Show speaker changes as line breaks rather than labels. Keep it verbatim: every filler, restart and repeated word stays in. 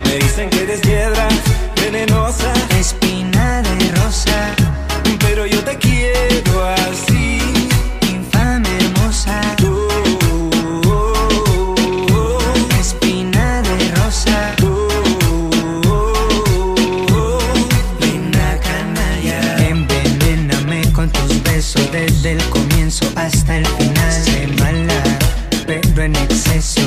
Me dicen que eres piedra venenosa,
espina de rosa,
pero yo te quiero así,
infame hermosa.
oh, oh, oh, oh.
Espina de rosa,
Oh, oh, oh,
linda canalla. Envenéname con tus besos desde el comienzo hasta el final. Sé mala, pero en exceso.